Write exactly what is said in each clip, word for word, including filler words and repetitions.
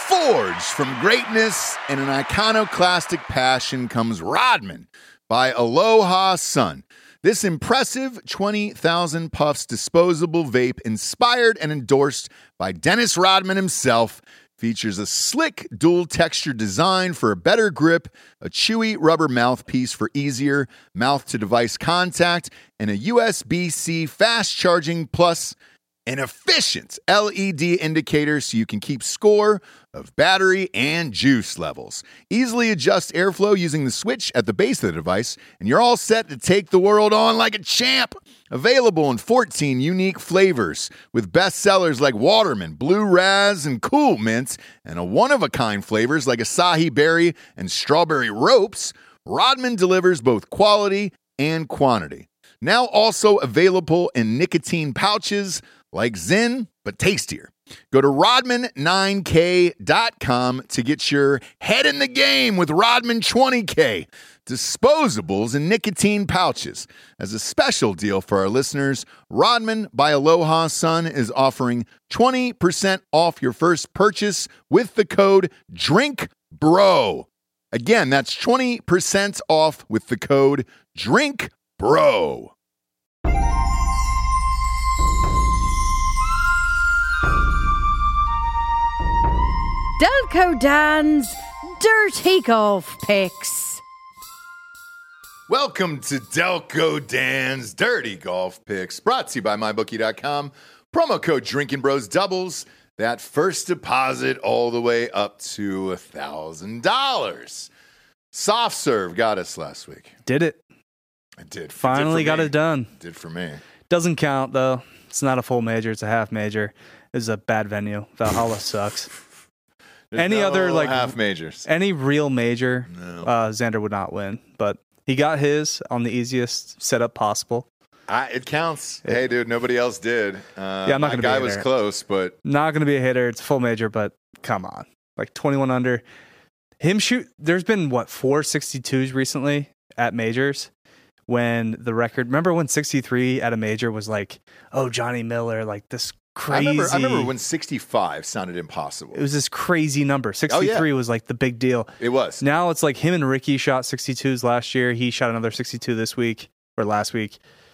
Forged from greatness and an iconoclastic passion comes Rodman by Aloha Sun. This impressive twenty thousand puffs disposable vape, inspired and endorsed by Dennis Rodman himself, features a slick dual texture design for a better grip, a chewy rubber mouthpiece for easier mouth-to-device contact, and a U S B-C fast charging plus an efficient L E D indicator so you can keep score of battery and juice levels. Easily adjust airflow using the switch at the base of the device, and you're all set to take the world on like a champ. Available in fourteen unique flavors with bestsellers like Waterman, Blue Raz, and Cool Mint, and a one-of-a-kind flavors like Acai Berry and Strawberry Ropes, Rodman delivers both quality and quantity. Now also available in nicotine pouches like Zen, but tastier. Go to Rodman nine K dot com to get your head in the game with Rodman twenty K. Disposables and nicotine pouches. As a special deal for our listeners, Rodman by Aloha Sun is offering twenty percent off your first purchase with the code DRINKBRO. Again, that's twenty percent off with the code DRINKBRO. Delco Dan's Dirty Golf Picks. Welcome to Delco Dan's Dirty Golf Picks, brought to you by my bookie dot com. Promo code Drinking Bros doubles that first deposit all the way up to one thousand dollars. Soft Serve got us last week. Did it. It did. Finally it did got me. it done. Did for me. Doesn't count, though. It's not a full major. It's a half major. It's a bad venue. Valhalla sucks. There's any no other like half majors, any real major, no. uh, Xander would not win. But he got his on the easiest setup possible. I, it counts. Yeah. Hey, dude, nobody else did. Uh, yeah, I'm not going to be a guy hitter. was close, but not going to be a hitter. It's a full major, but come on, like twenty-one under. Him shoot. There's been what four sixty-twos recently at majors. When the record, remember when sixty-three at a major was like, oh, Johnny Miller, like this crazy. I remember, I remember when sixty-five sounded impossible. It was this crazy number. sixty-three oh, yeah. was like the big deal. It was. Now it's like him and Ricky shot sixty-twos last year. He shot another sixty-two this week or last week.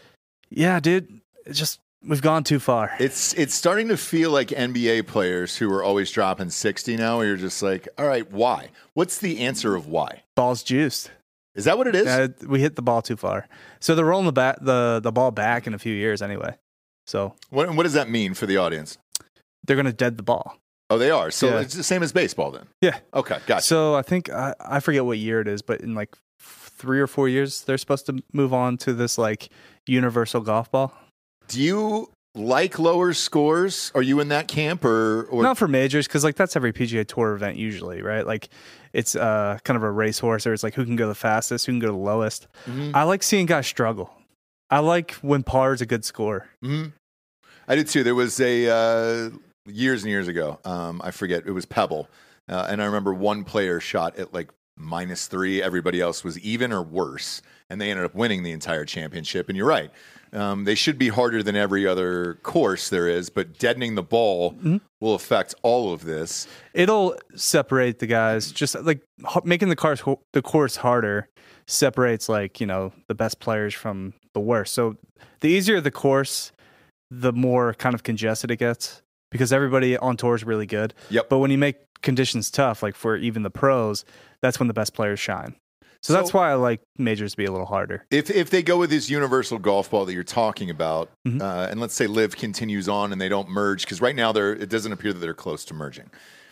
Yeah, dude, it's just we've gone too far. It's it's starting to feel like N B A players who are always dropping sixty now. Where you're just like, all right, why? What's the answer of why? Ball's juiced. Is that what it is? Uh, we hit the ball too far. So they're rolling the bat, the the ball back in a few years anyway. So what what does that mean for the audience? They're going to dead the ball. Oh, they are. So yeah. It's the same as baseball then. Yeah. Okay, gotcha. So I think I, I forget what year it is, but in like f- three or four years, they're supposed to move on to this like universal golf ball. Do you like lower scores? Are you in that camp or, or... Not for majors, because like that's every P G A Tour event usually, right? Like it's uh, kind of a racehorse, or it's like who can go the fastest, who can go the lowest. Mm-hmm. I like seeing guys struggle. I like when par is a good score. Mm-hmm. I did too. There was a uh, years and years ago. Um, I forget. It was Pebble, uh, and I remember one player shot at like minus three. Everybody else was even or worse, and they ended up winning the entire championship. And you're right. Um, they should be harder than every other course there is, but deadening the ball mm-hmm. will affect all of this. It'll separate the guys. Just like making the course the course harder separates like you know the best players from the worst. So the easier the course, the more kind of congested it gets because everybody on tour is really good. Yep. But when you make conditions tough, like for even the pros, that's when the best players shine. So, so that's why I like majors to be a little harder. If if they go with this universal golf ball that you're talking about, mm-hmm. uh, and let's say Live continues on and they don't merge, because right now they're it doesn't appear that they're close to merging.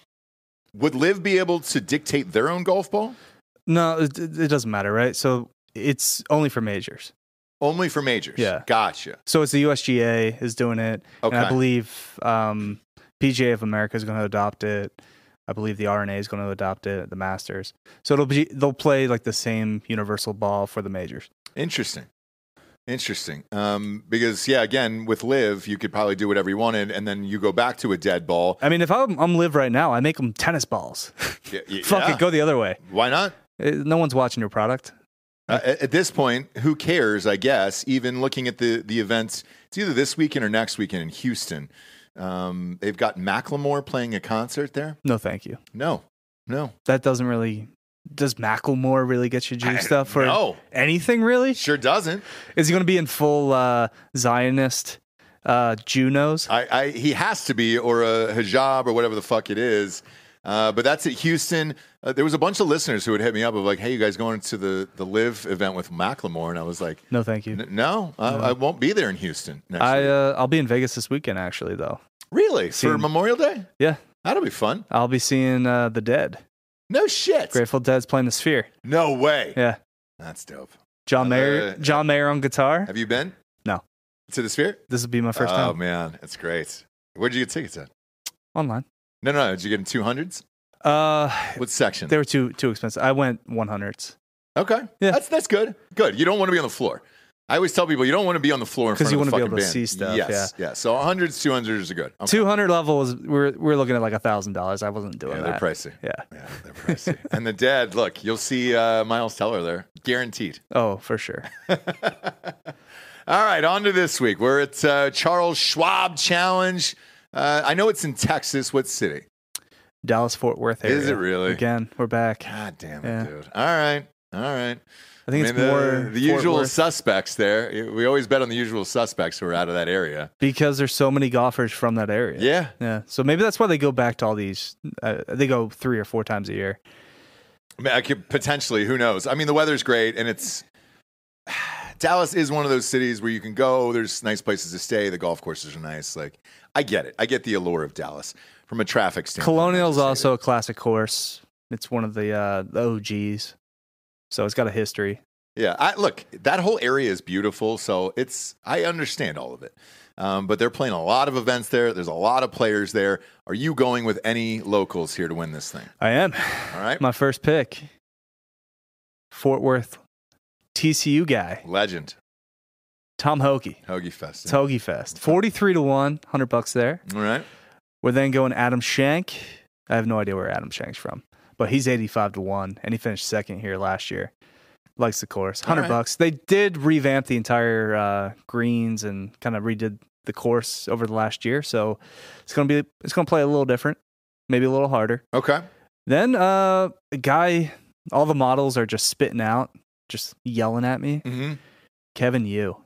Would Live be able to dictate their own golf ball? No, it, it doesn't matter, right? So it's only for majors. Only for majors. Yeah. Gotcha. So it's the U S G A is doing it. Okay. And I believe um, P G A of America is going to adopt it. I believe the R N A is going to adopt it, the Masters. So it'll be they'll play like the same universal ball for the majors. Interesting. Interesting. Um, because, yeah, again, with Live, you could probably do whatever you wanted, and then you go back to a dead ball. I mean, if I'm, I'm Live right now, I make them tennis balls. Yeah, yeah. Fuck it, go the other way. Why not? It, no one's watching your product. Uh, at, at this point, who cares, I guess, even looking at the, the events, it's either this weekend or next weekend in Houston. Um, they've got Macklemore playing a concert there. No, thank you. No, no. That doesn't really. Does Macklemore really get you juiced up for no. anything? Really? Sure doesn't. Is he going to be in full uh, Zionist uh, Junos? I, I he has to be, or a hijab, or whatever the fuck it is. Uh, but that's at Houston. Uh, there was a bunch of listeners who would hit me up of like, "Hey, you guys going to the the Live event with Macklemore?" And I was like, No, thank you. "No, no. I, I won't be there in Houston next I week." uh, I'll be in Vegas this weekend, actually, though. Really? For Seeing- Memorial Day? Yeah, That'll be fun. I'll be seeing uh, the Dead. No shit. Grateful Dead's playing the Sphere. No way. Yeah, That's dope. John Mayer. Uh, John Mayer on guitar. Have you been? No. To the Sphere? This will be my first oh, time man. That's great. Where'd you get tickets at? online. No, no, no. Did you get in two hundreds? Uh, What section? they were too too expensive. I went one hundreds Okay. Yeah. That's that's good. Good. You don't want to be on the floor. I always tell people you don't want to be on the floor in front because you of want a to be fucking able to band. see stuff. Yes. Yeah, Yeah. So hundreds, two hundreds are good. Okay. two hundred levels. We're we're looking at like a thousand dollars. I wasn't doing Yeah, they're that. pricey. Yeah. Yeah, they're pricey. And the Dead, look, you'll see uh, Miles Teller there. Guaranteed. Oh, for sure. All right, on to this week. We're at uh, Charles Schwab Challenge. Uh, I know it's in Texas. What city? Dallas Fort Worth area. Is it really? Again, we're back. God damn it, Yeah. dude. All right. All right. I think I it's mean, the, more the Fort usual Worth suspects there. We always bet on the usual suspects who are out of that area. because there's so many golfers from that area. Yeah. Yeah. So maybe that's why they go back to all these. Uh, they go three or four times a year. I mean, I could potentially, who knows? I mean, the weather's great, and it's Dallas is one of those cities where you can go. There's nice places to stay. The golf courses are nice. Like, I get it. I get the allure of Dallas from a traffic standpoint. Colonial's I just also hate a classic course. It's one of the uh, the O Gs. So it's got a history. it. Yeah, I, look, that whole area is beautiful. So it's I understand all of it. Um, but they're playing a lot of events there. There's a lot of players there. Are you going with any locals here to win this thing? I am. All right, My first pick. Fort Worth T C U guy, legend Tom Hoagie. Hoagie Fest. It's Hoagie Fest. forty-three to one, one hundred bucks there. All right. We're then going Adam Shank. I have no idea where Adam Shank's from, but he's eighty-five to one, and he finished second here last year. Likes the course. one hundred All right. bucks. They did revamp the entire uh, greens and kind of redid the course over the last year, so it's going to be it's going to play a little different, maybe a little harder. Okay. Then uh, a guy, all the models are just spitting out, just yelling at me. Mm-hmm. Kevin Yu.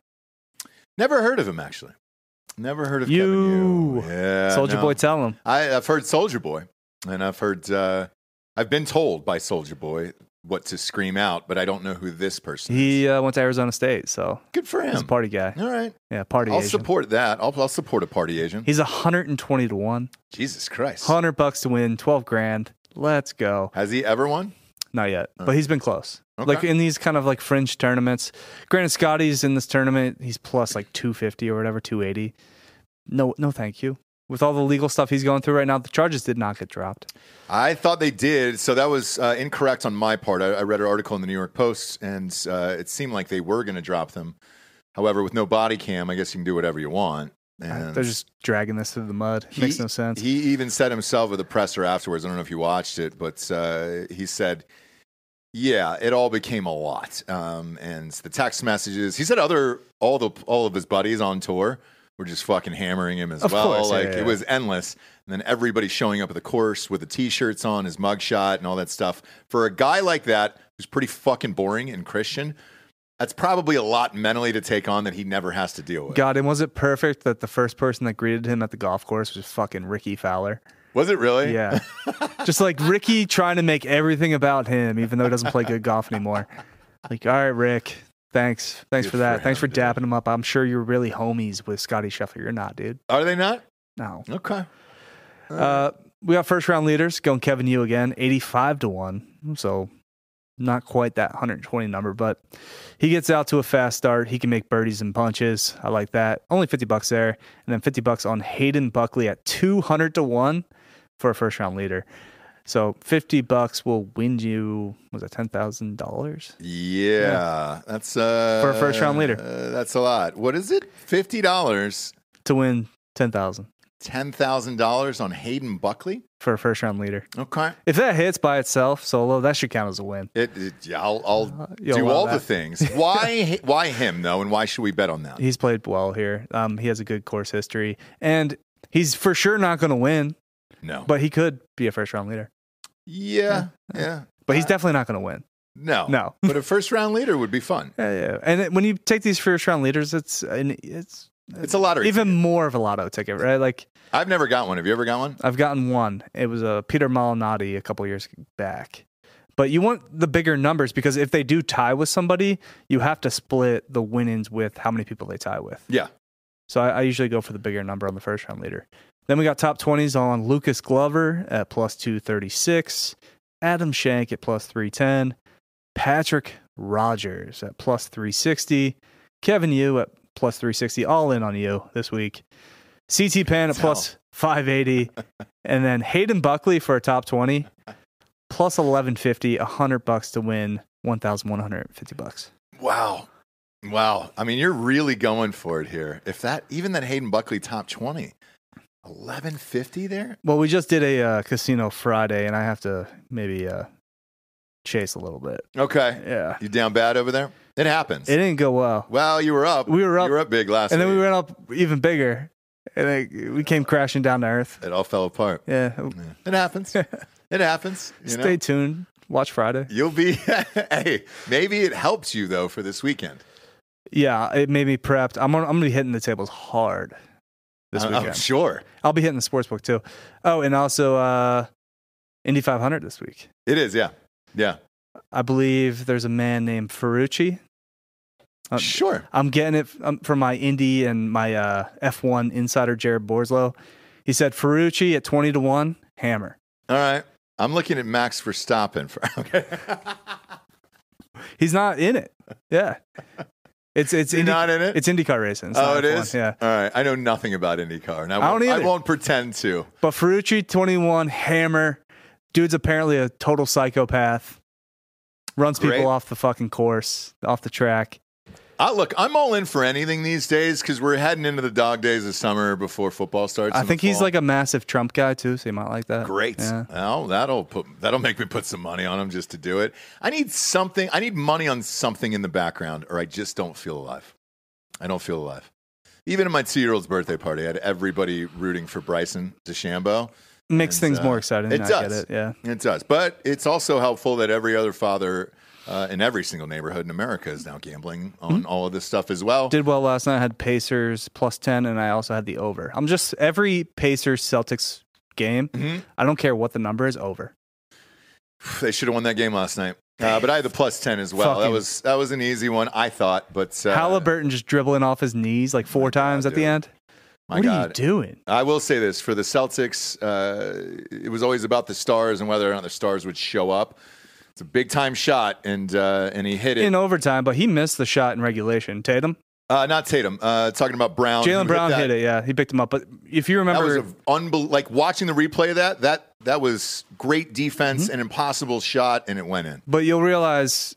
Never heard of him, actually. Never heard of You. Kevin Yu. Yeah, Soldier no. Boy, tell him. I, I've heard Soldier Boy, and I've heard, uh, I've been told by Soldier Boy what to scream out, but I don't know who this person is. He uh, went to Arizona State, so Good for he's a him. party guy. All right. Yeah, party I'll Asian. support that. I'll, I'll support a party Asian. He's one hundred twenty to one. Jesus Christ. one hundred bucks to win, twelve grand. Let's go. Has he ever won? Not yet, but he's been close. Okay. Like in these kind of like fringe tournaments. Granted, Scotty's in this tournament. He's plus like two fifty or whatever, two eighty. No, no, thank you. With all the legal stuff he's going through right now, the charges did not get dropped. I thought they did, so that was uh, incorrect on my part. I, I read an article in the New York Post, and uh, it seemed like they were going to drop them. However, with no body cam, I guess you can do whatever you want. And They're just dragging this through the mud. he- Makes no sense. He even said himself with the presser afterwards. I don't know if you watched it, but uh, he said, "Yeah, it all became a lot." Um, and the text messages. He said other all the all of his buddies on tour were just fucking hammering him as Of well. course, yeah, like yeah, it yeah. was endless. And then everybody showing up at the course with the t-shirts on, his mugshot, and all that stuff. For a guy like that, who's pretty fucking boring and Christian, that's probably a lot mentally to take on that he never has to deal with. God, and was it perfect that the first person that greeted him at the golf course was fucking Ricky Fowler? Was it really? Yeah. Just like Ricky trying to make everything about him, even though he doesn't play good golf anymore. Like, all right, Rick, thanks. Thanks Good for that. for Thanks him, for dapping him up. I'm sure you're really homies with Scotty Scheffler. You're not, dude. Are they not? No. Okay. Uh, we got first round leaders going Kevin Yu again, eighty-five to one. So not quite that one hundred twenty number, but he gets out to a fast start. He can make birdies and punches. I like that. Only fifty bucks there. And then fifty bucks on Hayden Buckley at two hundred to one for a first round leader. So fifty bucks will win you, was it ten thousand dollars? Yeah, that's uh, For a first-round leader. Uh, that's a lot. What is it? Fifty dollars, To win ten thousand ten thousand dollars on Hayden Buckley. for a first round leader. Okay, If that hits by itself solo, that should count as a win. it. it yeah, I'll, I'll you'll do love all the that. things. Why? Why him though? And why should we bet on that? He's played well here. Um, he has a good course history. And He's for sure not going to win, No. but he could be a first round leader. Yeah, yeah. yeah. But he's Uh, definitely not going to win. No. No. But a first round leader would be fun. Yeah, yeah. And it, when you take these first round leaders, it's and it's It's a lottery even ticket. more of a lotto ticket, right? Like I've never got one. Have you ever got one? I've gotten one. It was a Peter Molinari a couple years back. But you want the bigger numbers because if they do tie with somebody, you have to split the win-ins with how many people they tie with. Yeah. So I, I usually go for the bigger number on the first round leader. Then we got top twenties on Lucas Glover at plus two thirty-six, Adam Shank at plus three ten, Patrick Rogers at plus three sixty, Kevin Yu at plus three sixty, all in on you this week. C T Pan at plus five eighty, and then Hayden Buckley for a top twenty, plus eleven fifty, one hundred bucks to win one thousand one hundred fifty bucks. Wow. Wow. I mean, you're really going for it here. If that, even that Hayden Buckley top twenty, eleven fifty there? Well, we just did a uh, Casino Friday, and I have to maybe uh, chase a little bit. Okay. Yeah. You down bad over there? It happens. It didn't go well. Well, you were up. We were up. You were up big last And then week. we went up even bigger, and then we came crashing down to earth. It all fell apart. Yeah. Yeah. It happens. It happens. You Stay know? tuned. Watch Friday. You'll be, hey, maybe it helps you, though, for this weekend. Yeah, it made me prepped. I'm gonna, I'm gonna be hitting the tables hard this Uh, weekend. I'm sure. I'll be hitting the sportsbook too. Oh, and also uh, Indy five hundred this week. It is, yeah. Yeah. I believe there's a man named Ferrucci. Uh, Sure. I'm getting it um, from my Indy and my uh, F one insider, Jared Borslow. He said Ferrucci at twenty to one, hammer. All right. I'm looking at Max Verstappen. For, okay. He's not in it. Yeah. It's it's You're Indy, not in it? It's IndyCar racing. It's Oh, not it F one. is? Yeah. All right. I know nothing about IndyCar. And I, I won't, don't I either. won't pretend to. But Ferrucci, twenty-one, hammer. Dude's apparently a total psychopath. Runs people Great. off the fucking course, off the track. Uh, look, I'm all in for anything these days because we're heading into the dog days of summer before football starts. I in the think he's fall. like a massive Trump guy too, so you might like that. Great. Yeah. Well, that'll put that'll make me put some money on him just to do it. I need something. I need money on something in the background, or I just don't feel alive. I don't feel alive. Even at my two-year-old's birthday party, I had everybody rooting for Bryson DeChambeau. Makes And, things uh, more exciting. It I does. get it. Yeah. It does. But it's also helpful that every other father uh, in every single neighborhood in America is now gambling on Mm-hmm. all of this stuff as well. Did well last night. I had Pacers plus ten, and I also had the over. I'm just every Pacers Celtics game. Mhm. I don't care what the number is, over. They should have won that game last night. Uh, but I had the plus ten as well. That Fucking- was that was an easy one, I thought. But uh, Halliburton just dribbling off his knees like four times God, at the dude. end. my what God. are you doing? I will say this for the Celtics, uh, it was always about the stars and whether or not the stars would show up. It's a big time shot, and uh, and he hit it. In overtime, but he missed the shot in regulation. Tatum, Uh, not Tatum. Uh, talking about Brown. who Jalen Brown that. hit it. Yeah, he picked him up. But if you That remember, was a unbel- like watching the replay of that. That that was great defense, Mm-hmm. an impossible shot, and it went in. but you'll realize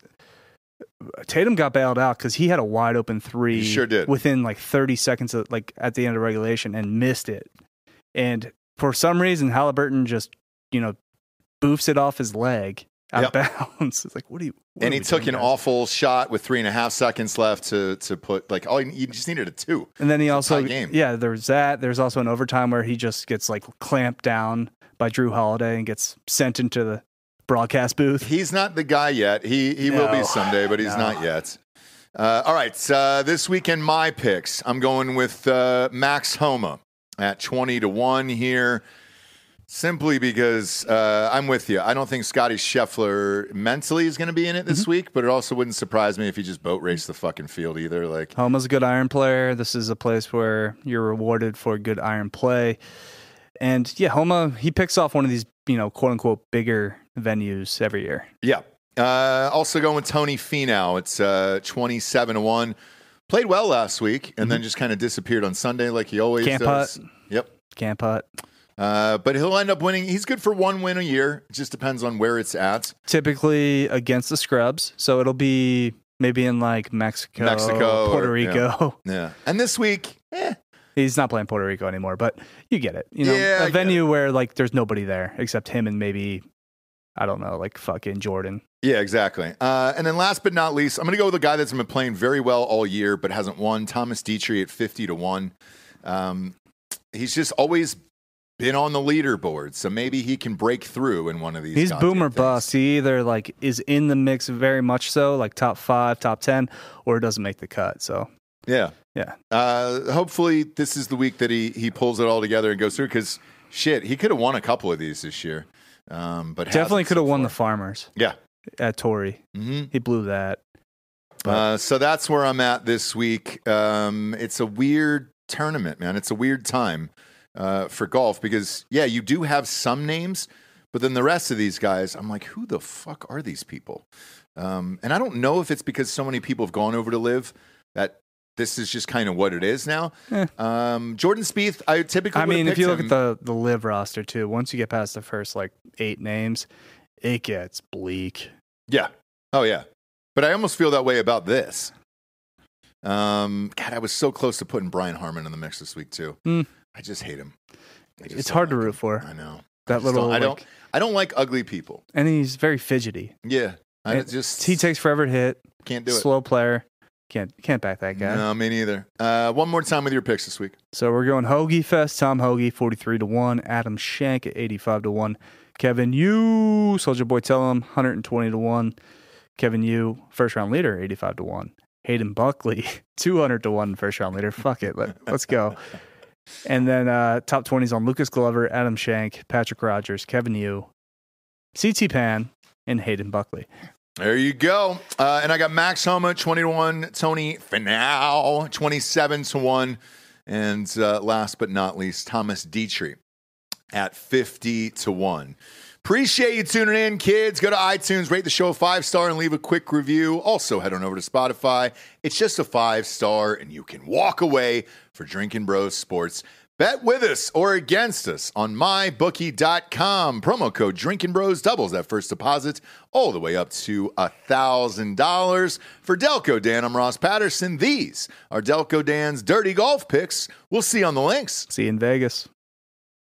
Tatum got bailed out because he had a wide open three. He sure did. Within like thirty seconds, of, like at the end of regulation, and missed it. And for some reason, Halliburton just you know boofs it off his leg out of bounds. It's like, what do you? What And are he we took doing, an guys? awful shot with three and a half seconds left to to put like oh you just needed a two. And then he It's a also, tight game. yeah, there's that. There's also an overtime where he just gets like clamped down by Drew Holiday and gets sent into the broadcast booth. He's not the guy yet. He he will be No. someday, but he's No. not yet. Uh, all right, uh, this weekend my picks. I'm going with uh, Max Homa at twenty to one here. Simply because uh, I'm with you. I don't think Scotty Scheffler mentally is going to be in it this Mm-hmm. week, but it also wouldn't surprise me if he just boat raced the fucking field either. Like, Homa's a good iron player. This is a place where you're rewarded for good iron play. And yeah, Homa, he picks off one of these, you know, quote unquote, bigger venues every year. yeah. Uh, also going with Tony Finau. It's uh, twenty-seven to one. Played well last week and then just kind of disappeared on Sunday like he always Can't does. putt. Yep. Can't putt. Uh, but he'll end up winning. He's good for one win a year. It just depends on where it's at. Typically against the scrubs. So it'll be maybe in like Mexico, Mexico Puerto or- Rico. Yeah. And this week, eh, He's not playing Puerto Rico anymore, but you get it. You know, Yeah, I a get venue where like there's nobody there except him and maybe, I don't know, like fucking Jordan. yeah, exactly. Uh, and then last but not least, I'm going to go with a guy that's been playing very well all year but hasn't won. Thomas Dietrich at fifty to one. Um, he's just always been on the leaderboard, so maybe he can break through in one of these. He's boom or things. bust. He either like is in the mix very much so, like top five, top ten, or doesn't make the cut. So yeah, yeah. Uh, hopefully, this is the week that he he pulls it all together and goes through. Because shit, he could have won a couple of these this year, um, but definitely could have so won far. the Farmers. Yeah, at Torrey, mm-hmm. he blew that. Uh, so that's where I'm at this week. Um, it's a weird tournament, man. It's a weird time. Uh, for golf, because yeah, you do have some names, but then the rest of these guys, I'm like, who the fuck are these people? Um, and I don't know if it's because so many people have gone over to live that this is just kind of what it is now. Eh. Um, Jordan Spieth, I typically. I mean, if you look him. at the the live roster too, once you get past the first like eight names, it gets bleak. Yeah. Oh yeah. But I almost feel that way about this. Um, God, I was so close to putting Brian Harmon in the mix this week too. Mm. I just hate him. Just It's hard to like root him. for. I know. That I just little. Don't, I like, don't. I don't like ugly people. And he's very fidgety. Yeah. I It- just He takes forever to hit. can't do it. Slow player. Can't can't back that guy. No, me neither. Uh, one more time with your picks this week. So we're going Hoagie Fest. Tom Hoagie, forty-three to one. Adam Shank at eighty-five to one. Kevin Yu, Soldier Boy Tell him, one hundred twenty to one. Kevin Yu, first round leader, eighty-five to one. Hayden Buckley, two hundred to one, first round leader. Fuck it. Let, let's go. And then uh, top twenties on Lucas Glover, Adam Shank, Patrick Rogers, Kevin Yu, C T Pan, and Hayden Buckley. There you go. Uh, and I got Max Homa, twenty to one. Tony Finau, twenty-seven to one. And uh, last but not least, Thomas Dietrich at fifty to one. Appreciate you tuning in, kids. Go to iTunes, rate the show a five star, and leave a quick review. Also, head on over to Spotify. It's just a five star, and you can walk away for Drinking Bros Sports. Bet with us or against us on my bookie dot com. Promo code Drinking Bros doubles that first deposit all the way up to one thousand dollars. For Delco Dan, I'm Ross Patterson. These are Delco Dan's Dirty Golf Picks. We'll see you on the links. See you in Vegas.